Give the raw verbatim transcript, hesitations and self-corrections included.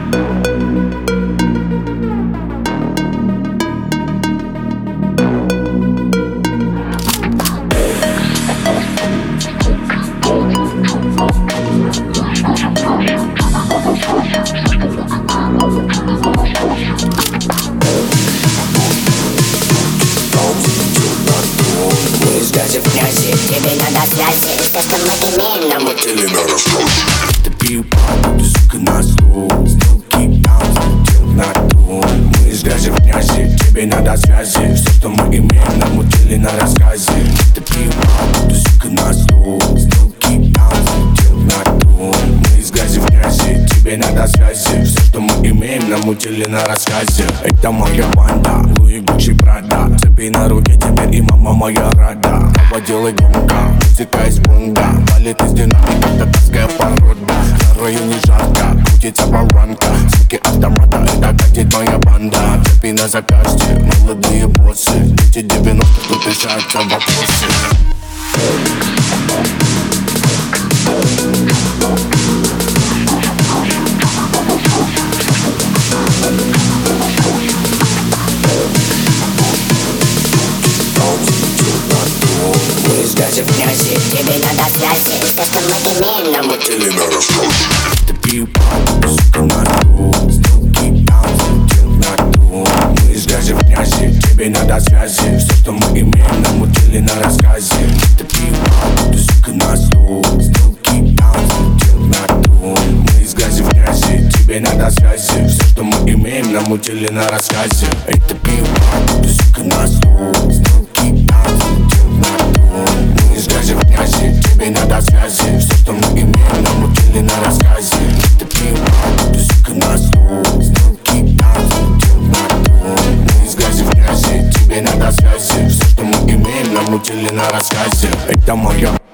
Даже в грязи, тебе надо связи. Все, что мы имеем, намутили на рассказ. Ты пью папу, ты сука на стул. Сделки там, залетел на ту. Мы из грязи в грязи, тебе надо связи. Все, что мы имеем, намутили на рассказе. Ты пью папу, ты сука на стул. Сделки там, залетел на ту. Мы из грязи в грязи, тебе надо связи. Все, что мы имеем, намутили на рассказе. Это моя банда, Луи, Гуччи, Прада. Цепи на руке теперь и мама моя рада. Делай громко, музыка из бунга. Валит из динамика, татарская порода. На районе жарко, крутится баранка. Звуки автомата, это катит моя банда. Цепи на запястье, молодые боссы. Дети девяностых, тут решаются вопросы. Даже в грязи, тебе надо связи. Все, что мы имеем, намутили на рассказ. Ты пью папу, сука на ту. Сделки там, залетел на ту. Мы из грязи в грязи, тебе надо связи. Все, что мы имеем, намутили на рассказе. Ты пью папу, ты сука на стул. Сделки там, залетел на ту. Мы из грязи в грязи, тебе надо связи. Все, что мы имеем, намутили на рассказе. Эй, ты пью папу, ты сука на стул. Сделки там, залетел на ту. Мы из грязи в грязи, тебе надо связи. Все, что мы имеем, намутили на рассказе. Ты пью папу, ты сука на стул. Сделки там, залетел на ту. Мы из грязи в грязи, тебе надо связи. Все, что мы имеем, намутили на рассказе. Это моя